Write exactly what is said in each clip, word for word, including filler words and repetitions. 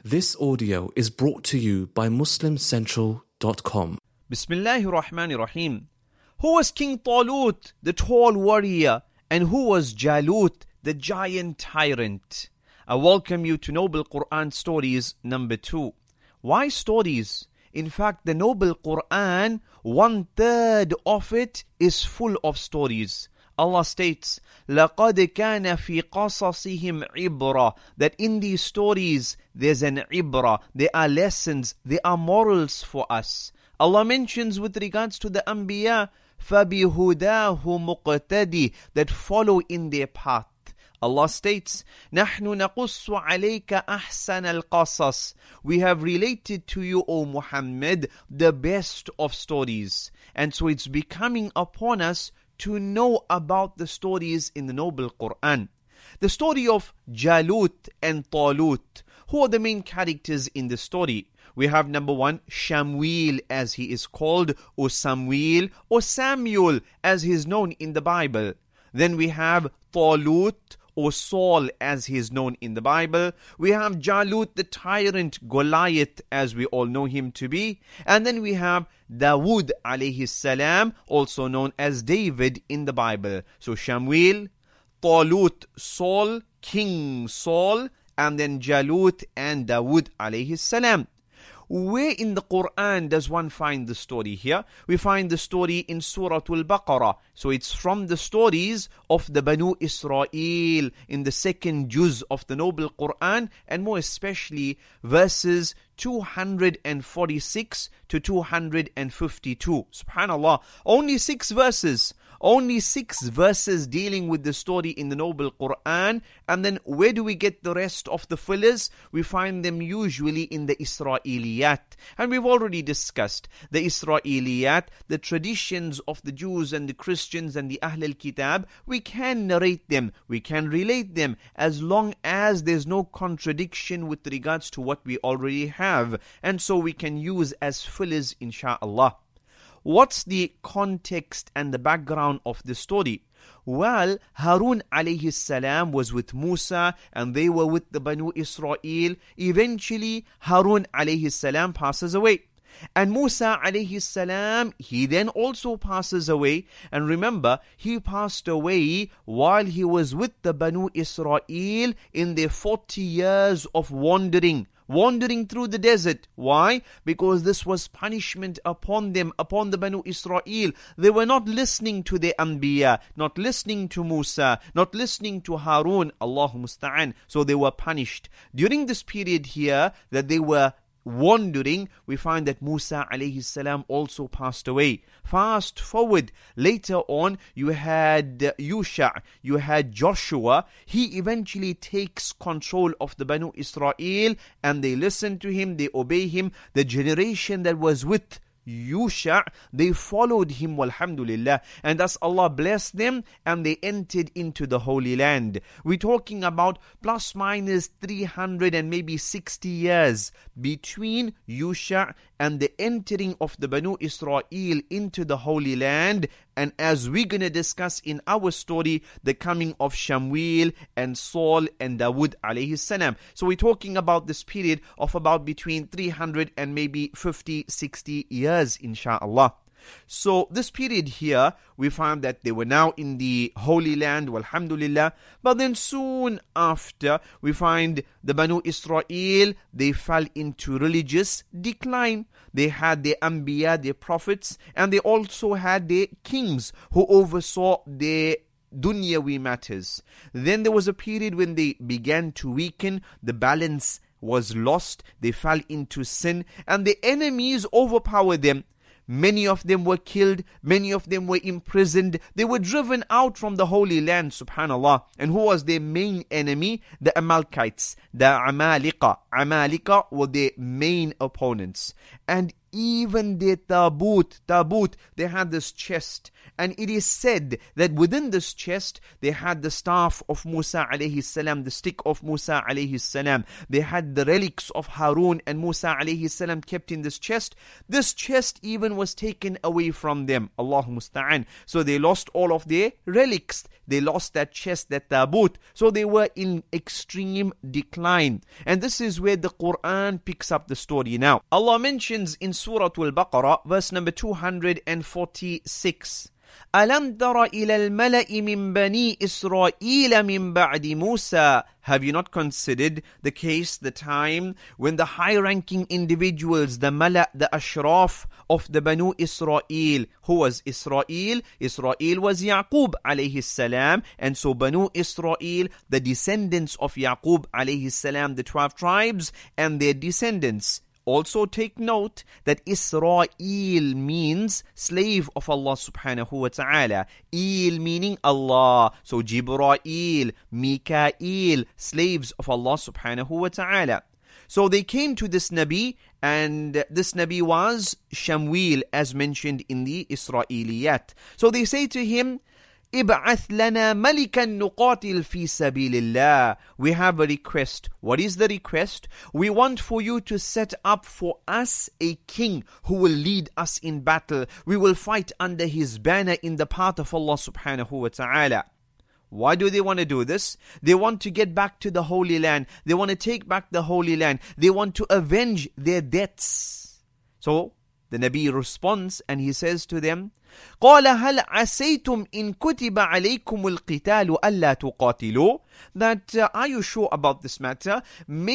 This audio is brought to you by Muslim Central dot com. Bismillahir Rahmanir Rahim. Who was King Talut, the tall warrior, and who was Jalut, the giant tyrant? I welcome you to Noble Quran Stories number two. Why stories? In fact, the Noble Quran, one third of it is full of stories. Allah states, لَقَدْ كَانَ فِي قَصَصِهِمْ عِبْرَةٌ, that in these stories there's an ibrah, there are lessons, there are morals for us. Allah mentions with regards to the Anbiya, فَبِهُدَاهُ مُقْتَدِي, that follow in their path. Allah states, نَحْنُ نَقُصُّ عَلَيْكَ أَحْسَنَ الْقَصَصِ, we have related to you, O Muhammad, the best of stories. And so it's becoming upon us to know about the stories in the Noble Quran. The story of Jalut and Talut. Who are the main characters in the story? We have number one, Shamwil, as he is called, or Samuel, or Samuel, as he is known in the Bible. Then we have Talut, or Saul, as he is known in the Bible. We have Jalut, the tyrant, Goliath, as we all know him to be. And then we have Dawood alayhi salam, also known as David in the Bible. So Shamwil, Talut, Saul, King Saul, and then Jalut and Dawood alayhi salam. Where in the Quran does one find the story here? We find the story in Surah Al-Baqarah. So it's from the stories of the Banu Israel in the second juz of the Noble Quran, and more especially verses two hundred forty-six to two hundred fifty-two. Subhanallah, only six verses. Only six verses dealing with the story in the Noble Quran. And then where do we get the rest of the fillers? We find them usually in the Israeliyat. And we've already discussed the Israeliyat, the traditions of the Jews and the Christians and the Ahl al-Kitab. We can narrate them, we can relate them, as long as there's no contradiction with regards to what we already have. And so we can use as fillers, insha'Allah. What's the context and the background of the story? Well, Harun alayhi salam was with Musa and they were with the Banu Israel. Eventually, Harun alayhi salam passes away. And Musa alayhi salam, he then also passes away. And remember, he passed away while he was with the Banu Israel in their forty years of wandering. Wandering through the desert. Why? Because this was punishment upon them, upon the Banu Israel. They were not listening to the Anbiya, not listening to Musa, not listening to Harun. Allahu Musta'an. So they were punished. During this period here that they were wandering, we find that Musa alayhi salam also passed away. Fast forward, later on you had Yusha, you had Joshua. He eventually takes control of the Banu Israel and they listen to him, they obey him. The generation that was with Yusha, they followed him, walhamdulillah, and thus Allah blessed them and they entered into the Holy Land. We're talking about plus minus three hundred and maybe sixty years between Yusha and the entering of the Banu Israel into the Holy Land. And as we're going to discuss in our story, the coming of Shamwil and Saul and Dawood alayhi salam. So we're talking about this period of about between three hundred and maybe fifty, sixty years, insha'Allah. So this period here, we found that they were now in the Holy Land, walhamdulillah. But then soon after, we find the Banu Israel, they fell into religious decline. They had their Anbiya, their prophets, and they also had their kings who oversaw their dunyawi matters. Then there was a period when they began to weaken, the balance was lost, they fell into sin, and the enemies overpowered them. Many of them were killed, many of them were imprisoned, they were driven out from the Holy Land, subhanallah. And who was their main enemy? The Amalekites, the Amalika. Amalika were their main opponents. And even their tabut, tabut, they had this chest. And it is said that within this chest, they had the staff of Musa alayhi salam, the stick of Musa alayhi salam. They had the relics of Harun and Musa alayhi salam kept in this chest. This chest even was taken away from them. Allahu musta'an. So they lost all of their relics. they lost that chest, that tabut. So they were in extreme decline. And this is where the Quran picks up the story now. Allah mentions in Surah Al-Baqarah, verse number two hundred forty-six, أَلَمْ تَرَ إِلَى الْمَلَإِ مِنْ بَنِي إِسْرَائِيلَ مِنْ بَعْدِ مُوسَى. Have you not considered the case, the time when the high-ranking individuals, the mala, the ashraf of the Banu Israel, who was Israel? Israel was Yaqub alayhi salam, and so Banu Israel, the descendants of Yaqub alayhi salam, the twelve tribes and their descendants. Also take note that Israel means slave of Allah subhanahu wa ta'ala. Il meaning Allah. So Jibrail, Mikael, slaves of Allah subhanahu wa ta'ala. So they came to this Nabi, and this Nabi was Shamwil, as mentioned in the Israeliyat. So they say to him, إِبْعَثْ لَنَا مَلِكًا نُقَاتِلْ فِي سَبِيلِ اللَّهِ. We have a request. What is the request? We want for you to set up for us a king who will lead us in battle. We will fight under his banner in the path of Allah subhanahu wa ta'ala. Why do they want to do this? They want to get back to the Holy Land. They want to take back the Holy Land. They want to avenge their debts. So the Nabi responds and he says to them, قال هل عسيتم إن كتب عليكم القتال ألا تقاتلوا. That uh, are you sure about this matter?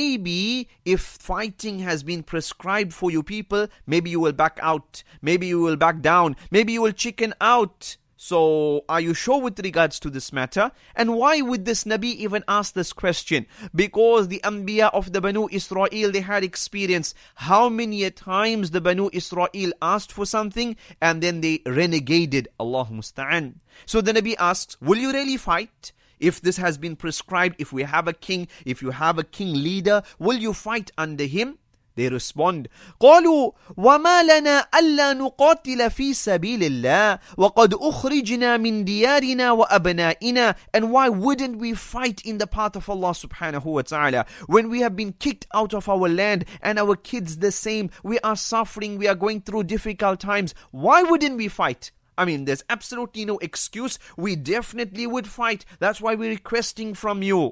Maybe if fighting has been prescribed for you people, maybe you will back out, maybe you will back down, maybe you will chicken out. So, are you sure with regards to this matter? And why would this Nabi even ask this question? Because the Anbiya of the Banu Israel, they had experience how many times the Banu Israel asked for something and then they renegaded. Allah musta'an. So the Nabi asks, will you really fight? If this has been prescribed, if we have a king, if you have a king leader, will you fight under him? They respond, قالوا وما لنا ألا نقاتل في سبيل الله وقد أخرجنا من ديارنا وأبنائنا. And why wouldn't we fight in the path of Allah subhanahu wa ta'ala when we have been kicked out of our land and our kids the same? We are suffering, we are going through difficult times. Why wouldn't we fight? I mean, there's absolutely no excuse. We definitely would fight. That's why we're requesting from you.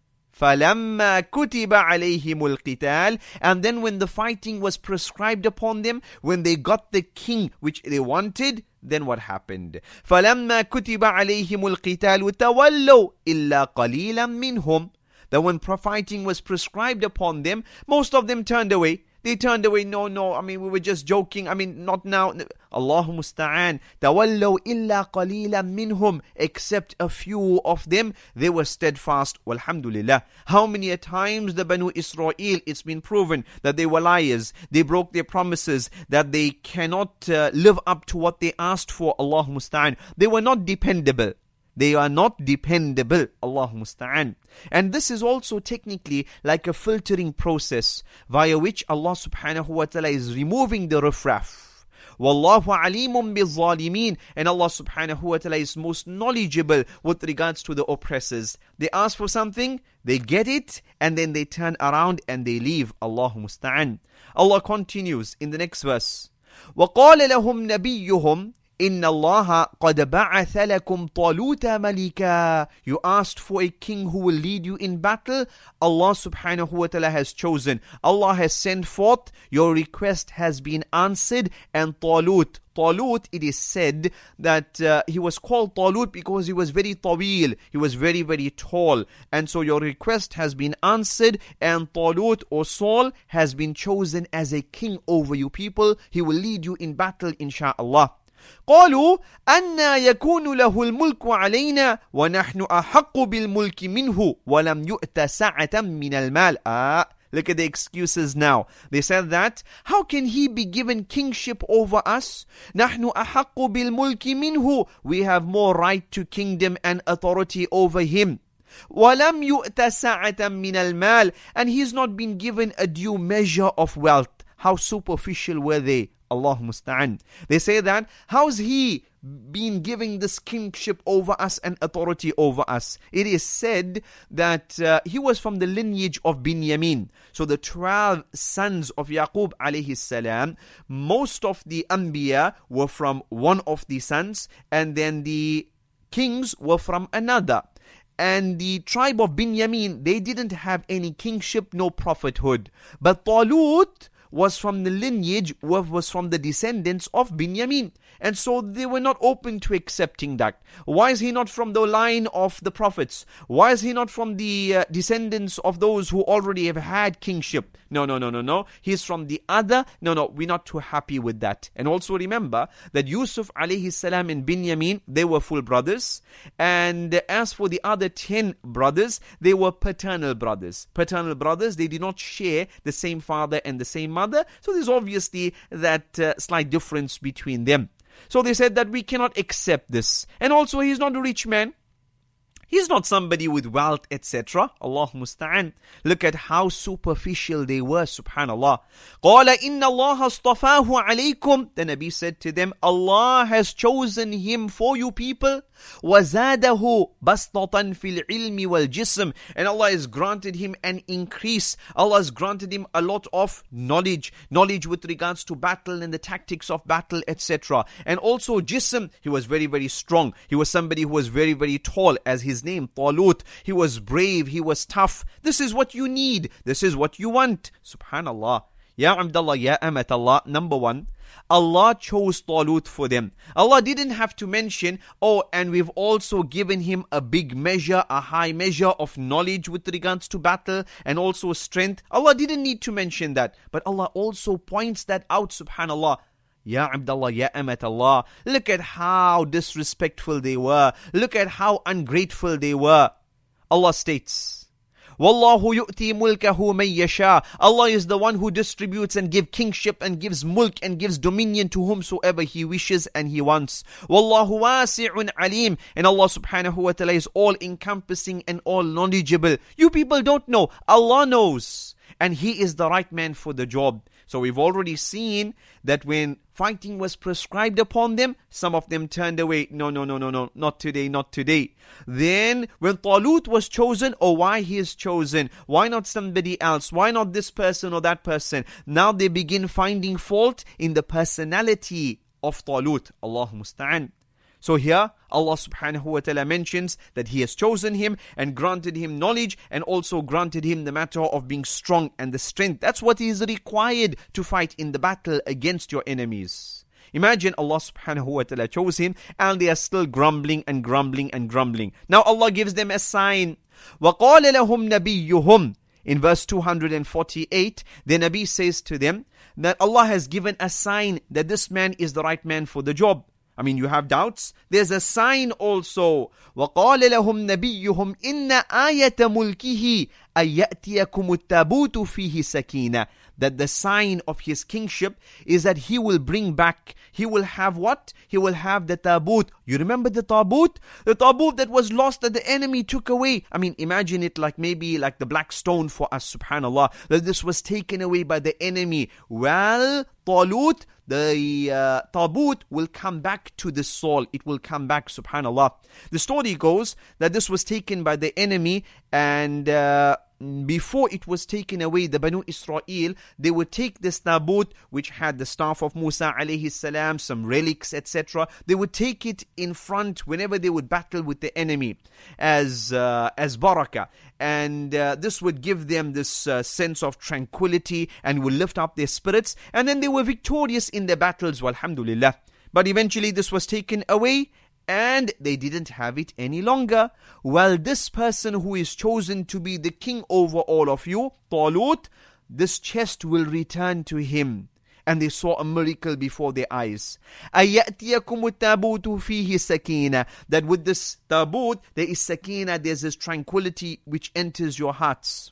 فَلَمَّا كُتِبَ عَلَيْهِمُ الْقِتَالِ. And then when the fighting was prescribed upon them, when they got the king which they wanted, then what happened? فَلَمَّا كُتِبَ عَلَيْهِمُ الْقِتَالُ تَوَلَّوْا إِلَّا قَلِيلًا مِّنْهُمْ. That when fighting was prescribed upon them, most of them turned away. They turned away. No, no, I mean, we were just joking. I mean, not now. Allahu musta'an. تَوَلَّوْا إِلَّا قَلِيلًا مِّنْهُمْ. Except a few of them, they were steadfast. Walhamdulillah. How many a times the Banu Israel, it's been proven that they were liars. They broke their promises, that they cannot uh, live up to what they asked for. Allahu musta'an. They were not dependable. They are not dependable. Allahu musta'an. And this is also technically like a filtering process via which Allah subhanahu wa ta'ala is removing the riffraff. Wallahu alimun bil-zalimin. And Allah subhanahu wa ta'ala is most knowledgeable with regards to the oppressors. They ask for something, they get it, and then they turn around and they leave. Allahu musta'an. Allah continues in the next verse. وَقَالَ لَهُمْ نَبِيُّهُمْ إِنَّ اللَّهَ قَدْ بَعَثَ لَكُمْ طَالُوتَ مَلِكًا. You asked for a king who will lead you in battle. Allah subhanahu wa ta'ala has chosen. Allah has sent forth. Your request has been answered. And Talut, Talut, it is said that uh, he was called Talut because he was very tawil. He was very, very tall. And so your request has been answered. And Talut or Saul has been chosen as a king over you people. He will lead you in battle, insha'Allah. قالوا أَنَّا يَكُونُ لَهُ الْمُلْكُ عَلَيْنَا وَنَحْنُ أَحَقُّ بِالْمُلْكِ مِنْهُ وَلَمْ يُؤْتَ سَعَةً مِنَ الْمَالِ. Ah, look at the excuses now. They said that, how can he be given kingship over us? نَحْنُ أَحَقُّ بِالْمُلْكِ مِنْهُ. We have more right to kingdom and authority over him. وَلَمْ يُؤْتَ سَعَةً مِنَ الْمَالِ. And he's not been given a due measure of wealth. How superficial were they? Allah musta'an. They say that, how's he been giving this kingship over us and authority over us? It is said that uh, he was from the lineage of Binyamin. So the twelve sons of Yaqub alayhi salam, most of the Anbiya were from one of the sons, and then the kings were from another. And the tribe of Binyamin, they didn't have any kingship, no prophethood. But Talut was from the lineage, was from the descendants of Binyamin. And so they were not open to accepting that. Why is he not from the line of the prophets? Why is he not from the uh, descendants of those who already have had kingship? No, no, no, no, no. He's from the other. No, no, we're not too happy with that. And also remember that Yusuf alayhi salam and Binyamin, they were full brothers. And as for the other ten brothers, they were paternal brothers. Paternal brothers, they did not share the same father and the same mother. So there's obviously that uh, slight difference between them. So they said that we cannot accept this. And also he's not a rich man. He's not somebody with wealth, et cetera. Allah musta'an. Look at how superficial they were, subhanallah. قَالَ إِنَّ اللَّهَ اصْطَفَاهُ عَلَيْكُمْ. The Nabi said to them, Allah has chosen him for you people. وَزَادَهُ بَسْطَةً فِي الْعِلْمِ وَالْجِسْمِ. And Allah has granted him an increase. Allah has granted him a lot of knowledge. Knowledge with regards to battle and the tactics of battle, et cetera. And also jism, he was very, very strong. He was somebody who was very, very tall, as his name, Talut. He was brave, he was tough. This is what you need. This is what you want. Subhanallah. Ya Abdullah, Ya Amat Allah. Number one, Allah chose Talut for them. Allah didn't have to mention, oh, and we've also given him a big measure, a high measure of knowledge with regards to battle and also strength. Allah didn't need to mention that. But Allah also points that out, subhanallah. Ya Abdullah, Ya Amat Allah. Look at how disrespectful they were. Look at how ungrateful they were. Allah states, Wallahu yu'ti mulkahu man yasha. Allah is the one who distributes and gives kingship and gives mulk and gives dominion to whomsoever He wishes and He wants. Wallahu wasi'un alim. And Allah subhanahu wa ta'ala is all encompassing and all knowledgeable. You people don't know. Allah knows. And He is the right man for the job. So we've already seen that when fighting was prescribed upon them, some of them turned away. No, no, no, no, no, not today, not today. Then when Talut was chosen, oh, why he is chosen? Why not somebody else? Why not this person or that person? Now they begin finding fault in the personality of Talut. Allah musta'an. So here, Allah subhanahu wa ta'ala mentions that He has chosen him and granted him knowledge and also granted him the matter of being strong and the strength. That's what is required to fight in the battle against your enemies. Imagine Allah subhanahu wa ta'ala chose him and they are still grumbling and grumbling and grumbling. Now Allah gives them a sign. وَقَالَ لَهُمْ نَبِيُّهُمْ. In verse two hundred forty-eight, the Nabi says to them that Allah has given a sign that this man is the right man for the job. I mean, you have doubts? There's a sign also. وَقَالَ لَهُمْ نَبِيُّهُمْ إِنَّ آيَةَ مُلْكِهِ أَن يَأْتِيَكُمُ التَّابُوتُ فِيهِ سَكِينَةٌ. That the sign of his kingship is that he will bring back, he will have what? He will have the taboot. You remember the taboot? The taboot that was lost that the enemy took away. I mean, imagine it like maybe like the black stone for us, subhanallah. That this was taken away by the enemy. Well, Talut, the uh, taboot will come back to the soul. It will come back, subhanallah. The story goes that this was taken by the enemy and uh, before it was taken away, the Banu Israel, they would take this taboot which had the staff of Musa alayhi salam, some relics, et cetera. They would take it in front whenever they would battle with the enemy as uh, as barakah. And uh, this would give them this uh, sense of tranquility and would lift up their spirits. And then they were victorious in their battles, walhamdulillah. But eventually this was taken away and they didn't have it any longer. Well, this person who is chosen to be the king over all of you, Talut, this chest will return to him. And they saw a miracle before their eyes. أَيَأْتِيَكُمُ التَّابُوتُ فِيهِ سَكِينَةٌ. That with this taboot, there is sakina, there's this tranquility which enters your hearts.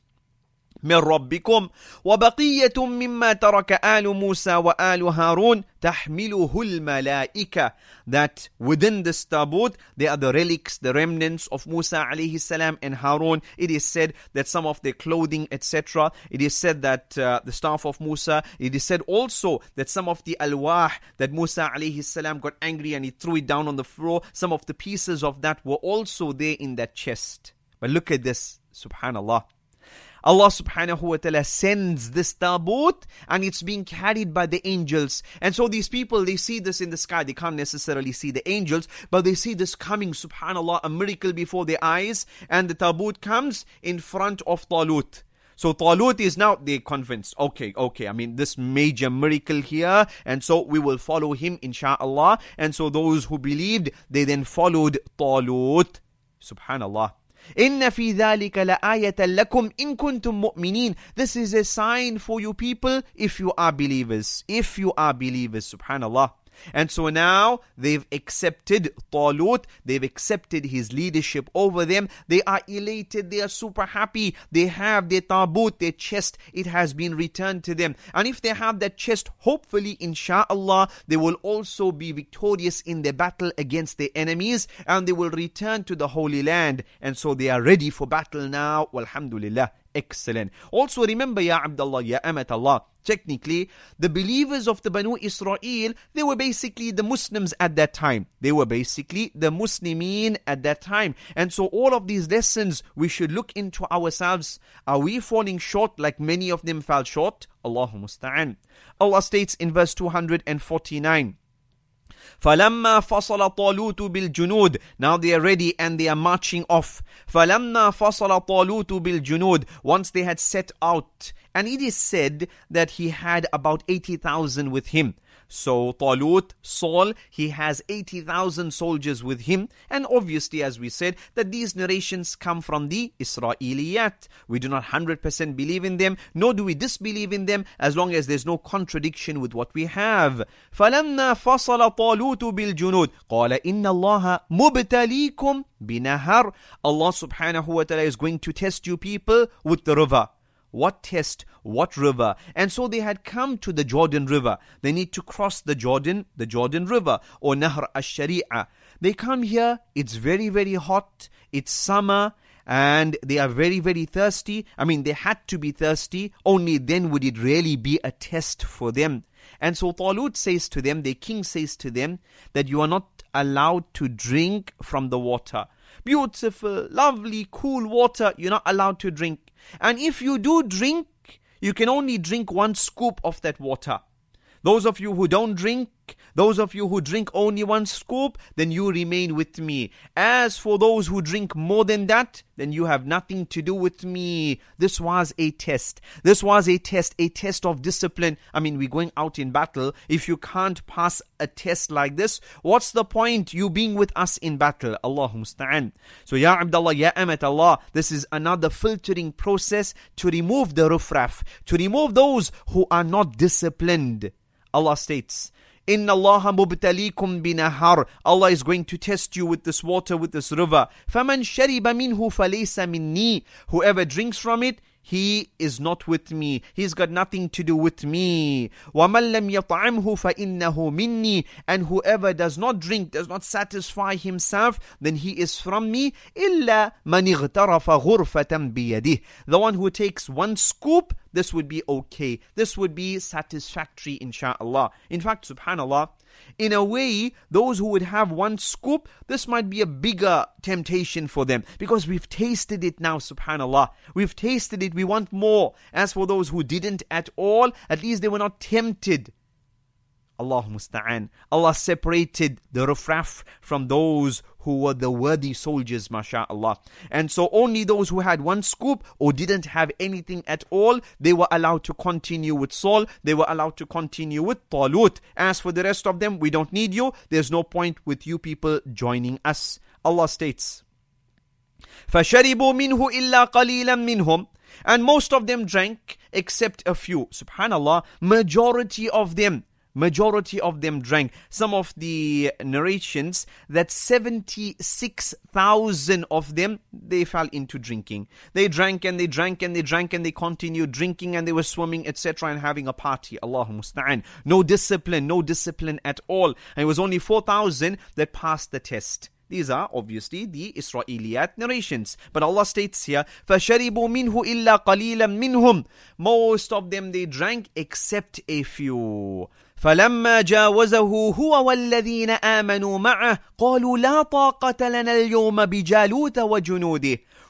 من ربكم وبقية مما ترك آل موسى وآل هارون تحمله الملائكة. That within this taboot there are the relics, the remnants of Musa alayhi salam and Harun. It is said that some of their clothing, et cetera. It is said that uh, the staff of Musa. It is said also that some of the alwah that Musa alayhi salam got angry and he threw it down on the floor. Some of the pieces of that were also there in that chest. But look at this, subhanallah. Allah subhanahu wa ta'ala sends this tabut and it's being carried by the angels. And so these people, they see this in the sky. They can't necessarily see the angels, but they see this coming, subhanallah, a miracle before their eyes. And the tabut comes in front of Talut. So Talut is now, they're convinced, okay, okay, I mean, this major miracle here, and so we will follow him, insha'Allah. And so those who believed, they then followed Talut. Subhanallah. إِنَّ فِي ذَلِكَ لَآيَةً لَكُمْ إِن كُنْتُم مُؤْمِنِينَ. This is a sign for you people if you are believers. If you are believers, subhanallah. And so now they've accepted Talut, they've accepted his leadership over them. They are elated, they are super happy. They have their tabut, their chest, it has been returned to them. And if they have that chest, hopefully, insha'Allah, they will also be victorious in their battle against their enemies, and they will return to the Holy Land. And so they are ready for battle now. Walhamdulillah. Excellent. Also remember, Ya Abdullah, Ya Amat Allah, technically, the believers of the Banu Israel, they were basically the Muslims at that time. They were basically the Muslimin at that time. And so all of these lessons, we should look into ourselves. Are we falling short like many of them fell short? Allahu musta'an. Allah states in verse two hundred forty-nine, فَلَمَّا فَصَلَ طَالُوتُ بِالْجُنُودِ. Now they are ready and they are marching off. فَلَمَّا فَصَلَ طَالُوتُ بِالْجُنُودِ. Once they had set out. And it is said that he had about eighty thousand with him. So Talut, Saul, he has eighty thousand soldiers with him. And obviously, as we said, that these narrations come from the Israeliyat. We do not one hundred percent believe in them, nor do we disbelieve in them, as long as there's no contradiction with what we have. فَلَمَّا فَصَلَ طَالُوتُ بِالْجُنُودِ قَالَ إِنَّ اللَّهَ مُبْتَلِيكُمْ بِنَهَرٍ. Allah subhanahu wa ta'ala is going to test you people with the river. What test? What river? And so they had come to the Jordan River. They need to cross the Jordan, the Jordan River, or Nahr al-Shari'a. They come here, it's very, very hot, it's summer, and they are very, very thirsty. I mean, they had to be thirsty, only then would it really be a test for them. And so Talut says to them, their king says to them, that you are not allowed to drink from the water. Beautiful, lovely, cool water, you're not allowed to drink. And if you do drink, you can only drink one scoop of that water. Those of you who don't drink, those of you who drink only one scoop, then you remain with me. As for those who drink more than that, then you have nothing to do with me. This was a test. This was a test, a test of discipline. I mean, we're going out in battle. If you can't pass a test like this, what's the point you being with us in battle? Allahu musta'an. So, Ya Abdullah, Ya Amat Allah, this is another filtering process to remove the rufraf, to remove those who are not disciplined. Allah states, Inna Allah mubtalikum binahar. Allah is going to test you with this water, with this river. فَمَنْ شَرِبَ مِنْهُ فَلَيْسَ مِنِّي. Whoever drinks from it, he is not with me. He's got nothing to do with me. وَمَنْ لَمْ يَطْعَمْهُ فَإِنَّهُ مِنِّي. And whoever does not drink, does not satisfy himself, then he is from me. إِلَّا مَنِ اغْتَرَفَ غُرْفَةً بِيَدِهِ. The one who takes one scoop, this would be okay. This would be satisfactory, insha'Allah. In fact, subhanAllah, in a way, those who would have one scoop, this might be a bigger temptation for them, because we've tasted it now, subhanAllah. We've tasted it, we want more. As for those who didn't at all, at least they were not tempted. Allahu musta'an. Allah separated the rufraf from those who were the worthy soldiers, masha'Allah. And so only those who had one scoop or didn't have anything at all, they were allowed to continue with Saul. They were allowed to continue with Talut. As for the rest of them, we don't need you. There's no point with you people joining us. Allah states, فَشَرِبُوا مِنْهُ إِلَّا قَلِيلًا مِنْهُمْ. And most of them drank except a few. Subhanallah, majority of them. Majority of them drank. Some of the narrations that seventy-six thousand of them, they fell into drinking. They drank and they drank and they drank and they continued drinking and they were swimming, et cetera and having a party. Allahu musta'an. No discipline, no discipline at all. And it was only four thousand that passed the test. These are obviously the Israeliyat narrations. But Allah states here, فَشَرِبُوا مِنْهُ إِلَّا قَلِيلًا مِنْهُمْ. Most of them they drank except a few. فَلَمَّا جَاوَزَهُ هُوَ وَالَّذِينَ آمَنُوا مَعَهُ قَالُوا لَا طَاقَةَ لَنَا الْيَوْمَ بِجَالُوتَ وَجُنُودِهِ.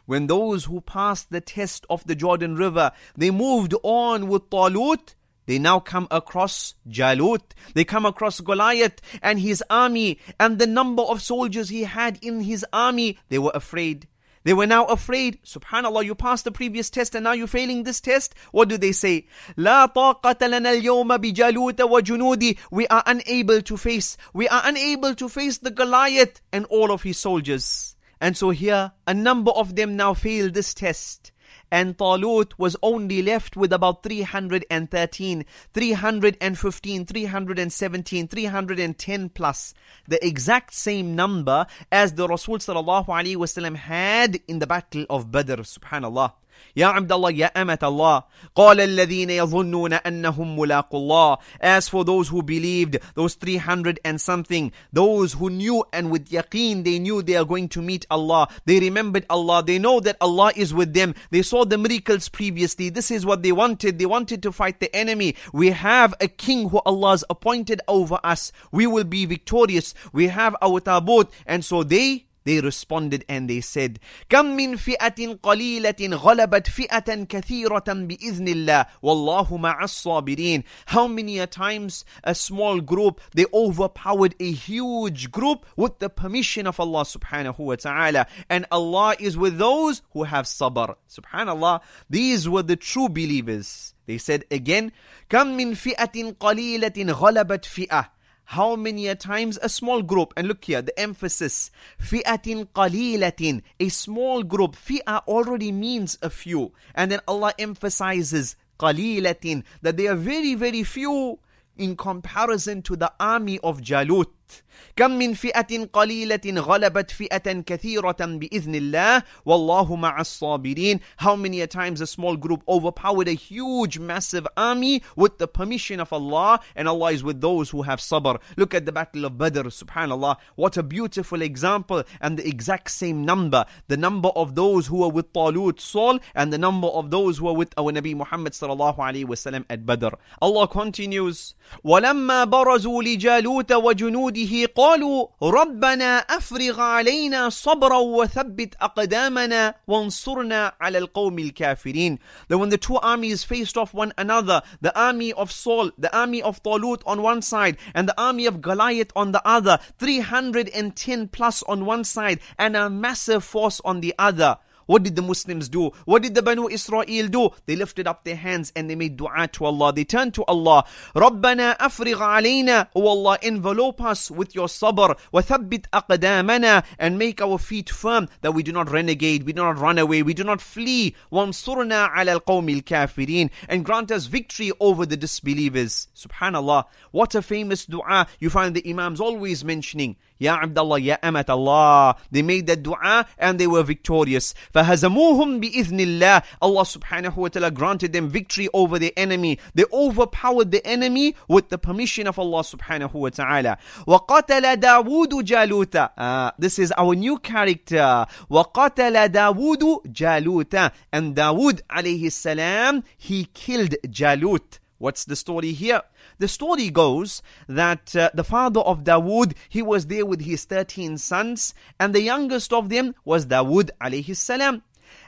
when those who passed the test of the Jordan River, they moved on with Talut, they now come across Jalut. They come across Goliath and his army, and the number of soldiers he had in his army. They were afraid. They were now afraid. Subhanallah, you passed the previous test and now you're failing this test. What do they say? لا طاقة لنا اليوم بجالوت وجنودي. We are unable to face. We are unable to face the Goliath and all of his soldiers. And so here, a number of them now failed this test. And Talut was only left with about three hundred thirteen, three hundred fifteen, three hundred seventeen, three hundred ten plus. The exact same number as the Rasul sallallahu alaihi wasallam had in the battle of Badr. Subhanallah. يا عبد الله يا أمة الله قال الذين يظنون أنهم ملاقو الله. As for those who believed, those three hundred and something, those who knew and with yaqeen they knew they are going to meet Allah, they remembered Allah, they know that Allah is with them, they saw the miracles previously, this is what they wanted, they wanted to fight the enemy. We have a king who Allah has appointed over us, we will be victorious, we have our tabut. And so they They responded and they said, كم من فئة قليلة غلبت فئة كثيرة بإذن الله والله مع الصابرين. How many a times a small group, they overpowered a huge group with the permission of Allah subhanahu wa ta'ala. And Allah is with those who have sabr. Subhanallah, these were the true believers. They said again, كم من فئة قليلة غلبت فئة. How many a times a small group, and look here, the emphasis, فِئَةٍ قَلِيلَةٍ, a small group, fi'ah already means a few. And then Allah emphasizes قَلِيلَةٍ, that they are very, very few in comparison to the army of Jalut. كم من فئة قليلة غلبت فئة كثيرة بإذن الله والله مع الصابرين. How many a times a small group overpowered a huge massive army with the permission of Allah, and Allah is with those who have sabr. Look at the battle of Badr. Subhanallah, what a beautiful example, and the exact same number, the number of those who were with Talut, Saul, and the number of those who were with our Nabi Muhammad sallallahu alaihi wasallam at Badr. Allah continues, ولما برزوا لجالوت وجنوده قالوا ربنا أفرغ علينا صبرا وثبت أقدامنا وانصرنا على القوم الكافرين. That when the two armies faced off one another, the army of Saul, the army of Talut on one side, and the army of Goliath on the other, three hundred ten plus on one side, and a massive force on the other. What did the Muslims do? What did the Banu Israel do? They lifted up their hands and they made dua to Allah. They turned to Allah. رَبَّنَا أَفْرِغْ عَلَيْنَا. Oh Allah, envelope us with your sabr. وَثَبِّتْ أَقْدَامَنَا. And make our feet firm, that we do not renegade, we do not run away, we do not flee. وَانصُرْنَا عَلَى الْقَوْمِ الْكَافِرِينَ. And grant us victory over the disbelievers. Subhanallah, what a famous dua you find the Imams always mentioning. Ya Abdullah, Ya Amat Allah. They made that dua and they were victorious. فَهَزَمُوهُمْ بِإِذْنِ اللَّهِ. Allah subhanahu wa ta'ala granted them victory over the enemy. They overpowered the enemy with the permission of Allah subhanahu wa ta'ala. وَقَتَلَ دَاوُودُ جَالُوتَ. uh, This is our new character. وَقَتَلَ دَاوُودُ جَالُوتَ. And Dawood alayhi salam, he killed Jalut. What's the story here? The story goes that uh, the father of Dawood, he was there with his thirteen sons, and the youngest of them was Dawood alayhi salam.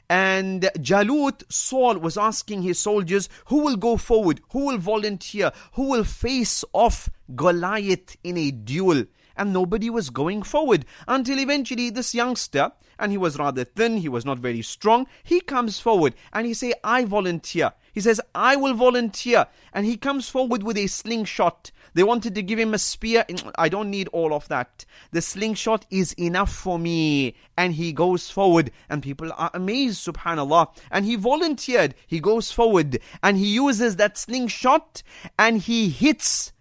And Jalut, Saul, was asking his soldiers, who will go forward, who will volunteer, who will face off Goliath in a duel? And nobody was going forward, until eventually this youngster, and he was rather thin, he was not very strong, he comes forward and he says, I volunteer. He says, I will volunteer. And he comes forward with a slingshot. They wanted to give him a spear. I don't need all of that. The slingshot is enough for me. And he goes forward. And people are amazed, subhanallah. And he volunteered. He goes forward. And he uses that slingshot. And he hits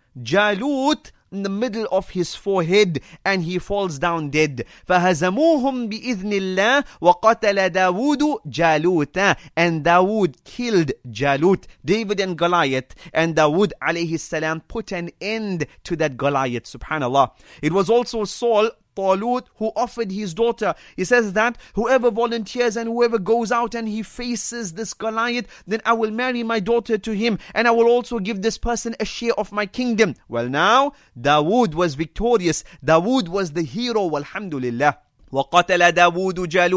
Jalut in the middle of his forehead, and he falls down dead. فَهَزَمُوهُمْ بِإِذْنِ اللَّهِ وَقَتَلَ دَاوُودُ جَالُوتَ. And Dawood killed Jalut, David and Goliath. And Dawood alayhi salam put an end to that Goliath. Subhanallah. It was also Saul, Talut, who offered his daughter. He says that whoever volunteers and whoever goes out and he faces this Goliath, then I will marry my daughter to him, and I will also give this person a share of my kingdom. Well, now Dawood was victorious. Dawood was the hero. Walhamdulillah. وَقَتَلَ دَاوُودُ جَالُوتَ.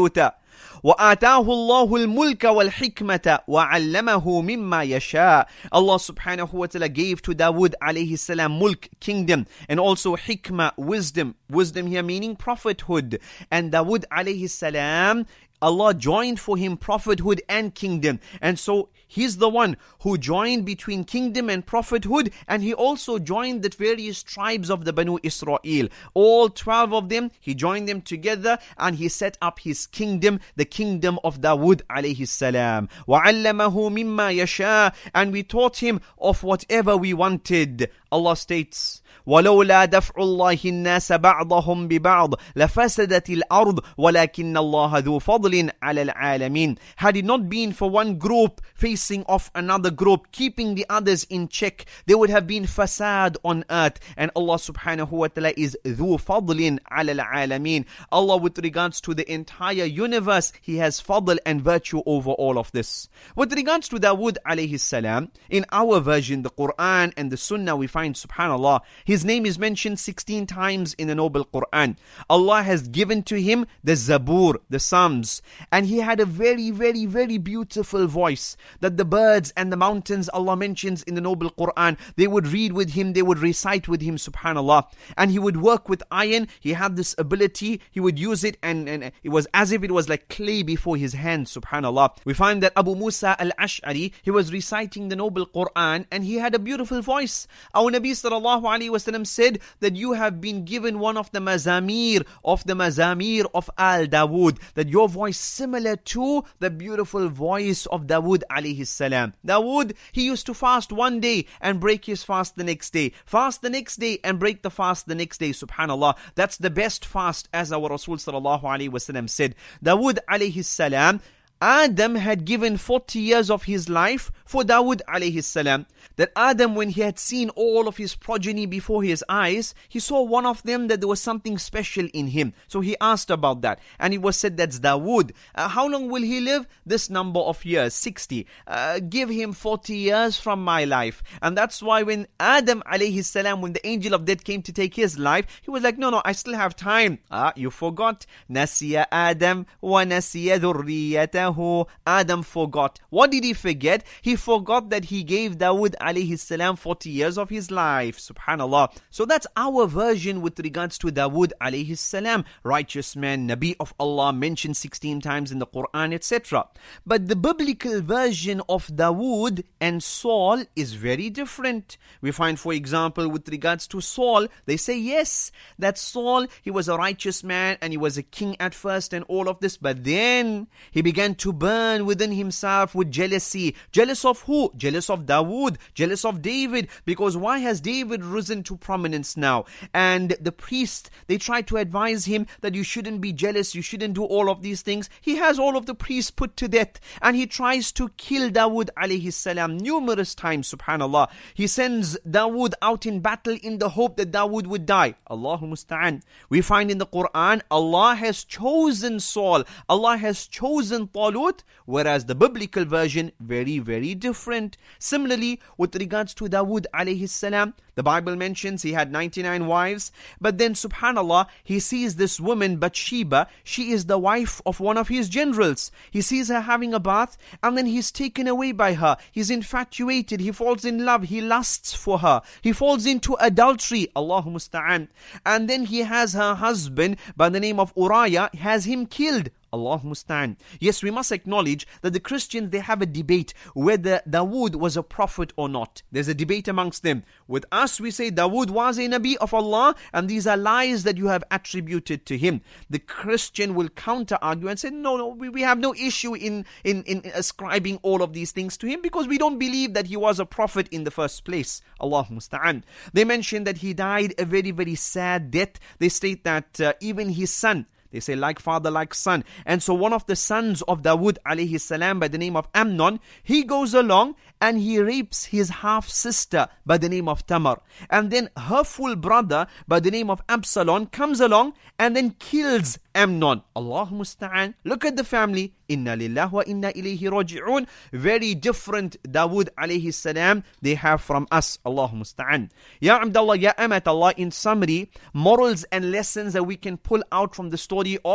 وَآتَاهُ اللَّهُ الْمُلْكَ وَالْحِكْمَةَ وَعَلَّمَهُ مِمَّا يَشَاءُ. Allah subhanahu wa ta'ala gave to Dawood alayhi salam mulk, kingdom, and also hikmah, wisdom. Wisdom here meaning prophethood. And Dawood alayhi salam, Allah joined for him prophethood and kingdom. And so he's the one who joined between kingdom and prophethood, and he also joined the various tribes of the Banu Israel. All twelve of them, he joined them together and he set up his kingdom, the kingdom of Dawood alayhi salam. وَعَلَّمَهُ مِمَّا يَشَاءُ. And we taught him of whatever we wanted. Allah states, وَلَوْلَا دَفْعُ اللَّهِ النَّاسَ بَعْضَهُمْ بِبَعْضٍ لَفَسَدَتِ الْأَرْضُ وَلَكِنَّ اللَّهَ ذُو فَضْلٍ عَلَى الْعَالَمِينَ. Had it not been for one group facing off another group, keeping the others in check, there would have been fasad on earth. And Allah subhanahu wa ta'ala is ذُو فَضْلٍ عَلَى الْعَالَمِينَ. Allah, with regards to the entire universe, He has fadl and virtue over all of this. With regards to Dawood alayhi salam, in our version, the Quran and the Sunnah, we find, subhanallah, his name is mentioned sixteen times in the Noble Quran. Allah has given to him the Zabur, the Psalms, and he had a very, very, very beautiful voice that the birds and the mountains, Allah mentions in the Noble Quran, they would read with him, they would recite with him, subhanallah. And he would work with iron. He had this ability, he would use it, and, and it was as if it was like clay before his hands, subhanallah. We find that Abu Musa al-Ash'ari, he was reciting the Noble Quran and he had a beautiful voice. Our Nabi sallallahu alayhi wasallam said that you have been given one of the mazamir of the mazamir of Al Dawood, that your voice similar to the beautiful voice of Dawood alayhi salam. Dawood, he used to fast one day and break his fast the next day, fast the next day and break the fast the next day, subhanallah. That's the best fast, as our Rasul sallallahu alayhi wasallam said. Dawood alayhi salam, Adam had given forty years of his life for Dawood alayhi salam. That Adam, when he had seen all of his progeny before his eyes, he saw one of them that there was something special in him. So he asked about that, and it was said, that's Dawood. Uh, how long will he live? This number of years, sixty. Uh, give him forty years from my life. And that's why when Adam alayhi salam, when the angel of death came to take his life, he was like, no, no, I still have time. Ah, you forgot. Nasiya Adam wa nasiya dhurriyatahu. Adam forgot. What did he forget? He forgot that he gave Dawood alayhi salam forty years of his life. Subhanallah. So that's our version with regards to Dawood alayhi salam. Righteous man, Nabi of Allah, mentioned sixteen times in the Quran, et cetera. But the biblical version of Dawood and Saul is very different. We find, for example, with regards to Saul, they say yes, that Saul, he was a righteous man and he was a king at first and all of this, but then he began to burn within himself with jealousy. Jealous of who? Jealous of Dawood. Jealous of David, because why has David risen to prominence now? And the priest, they try to advise him that you shouldn't be jealous, you shouldn't do all of these things. He has all of the priests put to death, and he tries to kill Dawood alayhi salam numerous times, subhanallah. He sends Dawood out in battle in the hope that Dawood would die. Allahu musta'an. We find in the Quran, Allah has chosen Saul, Allah has chosen Talut, whereas the biblical version, very, very different. Similarly, with regards to Dawood alayhi salam, the Bible mentions he had ninety-nine wives, but then subhanallah, he sees this woman Bathsheba, she is the wife of one of his generals. He sees her having a bath, and then he's taken away by her. He's infatuated, he falls in love, he lusts for her, he falls into adultery, Allahu musta'an. And then he has her husband by the name of Uriah, has him killed. Allah musta'an. Yes, we must acknowledge that the Christians, they have a debate whether Dawood was a prophet or not. There's a debate amongst them. With us, we say Dawood was a Nabi of Allah, and these are lies that you have attributed to him. The Christian will counter argue and say, no, no, we, we have no issue in, in, in ascribing all of these things to him, because we don't believe that he was a prophet in the first place. Allah musta'an. They mention that he died a very, very sad death. They state that uh, even his son, they say like father, like son. And so one of the sons of Dawood alayhi salam by the name of Amnon, he goes along and he rapes his half-sister by the name of Tamar. And then her full brother by the name of Absalom comes along and then kills Amnon. Allah musta'an. Look at the family. Inna lillah wa inna ilayhi raji'un. Very different Dawood alayhi salam they have from us. Allah musta'an. Ya Abdullah, Ya Amat Allah, in summary, morals and lessons that we can pull out from the story of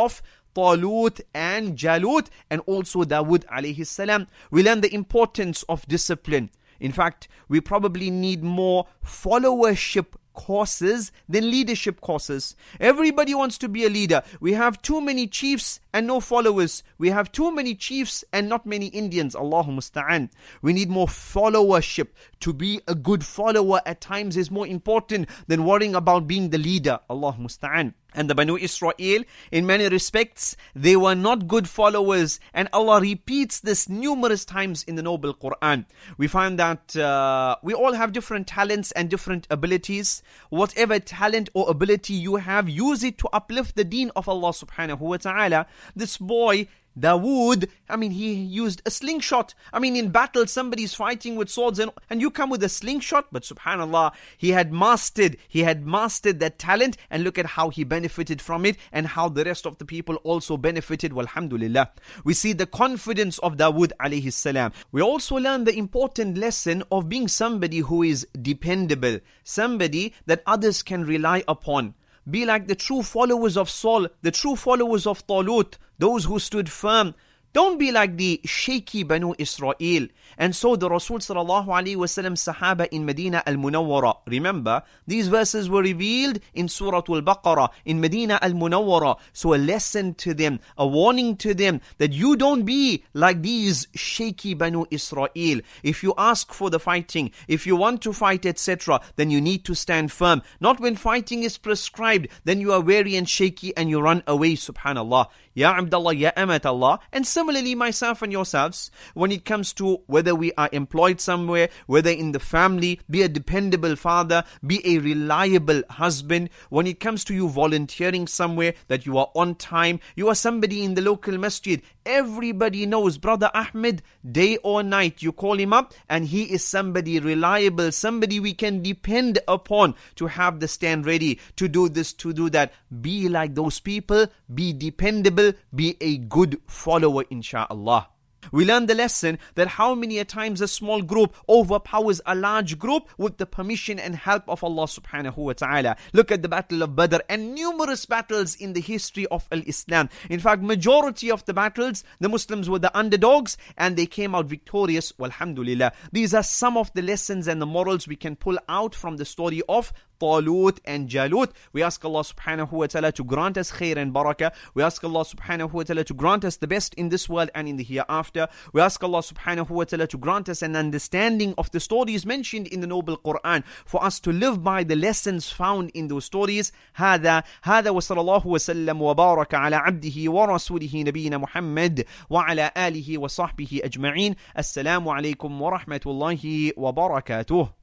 Talut and Jalut, and also Dawood alayhi salam. We learn the importance of discipline. In fact, we probably need more followership courses than leadership courses. Everybody wants to be a leader. We have too many chiefs and no followers. We have too many chiefs and not many Indians. Allahu musta'an. We need more followership. To be a good follower at times is more important than worrying about being the leader. Allahu musta'an. And the Banu Israel, in many respects, they were not good followers. And Allah repeats this numerous times in the Noble Quran. We find that uh, we all have different talents and different abilities. Whatever talent or ability you have, use it to uplift the deen of Allah subhanahu wa ta'ala. This boy, Dawood, I mean, he used a slingshot. I mean, in battle, somebody's fighting with swords and, and you come with a slingshot. But subhanAllah, he had mastered, he had mastered that talent, and look at how he benefited from it and how the rest of the people also benefited. Walhamdulillah. We see the confidence of Dawood alayhi salam. We also learn the important lesson of being somebody who is dependable, somebody that others can rely upon. Be like the true followers of Saul, the true followers of Talut, those who stood firm. Don't be like the shaky Banu Israel. And so the Rasul sallallahu alaihi wasallam Sahaba in Medina al-Munawwara. Remember, these verses were revealed in Surah Al-Baqarah, in Medina al-Munawwara. So a lesson to them, a warning to them that you don't be like these shaky Banu Israel. If you ask for the fighting, if you want to fight, et cetera, then you need to stand firm. Not when fighting is prescribed, then you are weary and shaky and you run away, subhanallah. Ya Abdullah, Ya Amat Allah. And similarly, myself and yourselves, when it comes to whether we are employed somewhere, whether in the family, be a dependable father, be a reliable husband, when it comes to you volunteering somewhere, that you are on time, you are somebody in the local masjid, everybody knows, Brother Ahmed, day or night, you call him up and he is somebody reliable, somebody we can depend upon to have the stand ready, to do this, to do that. Be like those people, be dependable, be a good follower, insha'Allah. We learn the lesson that how many a times a small group overpowers a large group with the permission and help of Allah subhanahu wa ta'ala. Look at the Battle of Badr and numerous battles in the history of Al-Islam. In fact, majority of the battles, the Muslims were the underdogs and they came out victorious. Walhamdulillah. These are some of the lessons and the morals we can pull out from the story of Talut and Jalut. We ask Allah subhanahu wa ta'ala to grant us khair and barakah. We ask Allah subhanahu wa ta'ala to grant us the best in this world and in the hereafter. We ask Allah subhanahu wa ta'ala to grant us an understanding of the stories mentioned in the Noble Quran, for us to live by the lessons found in those stories. هذا هذا وصلى الله وسلم وبارك على عبده ورسوله نبينا محمد وعلى آله وصحبه أجمعين. السلام عليكم ورحمة الله وبركاته.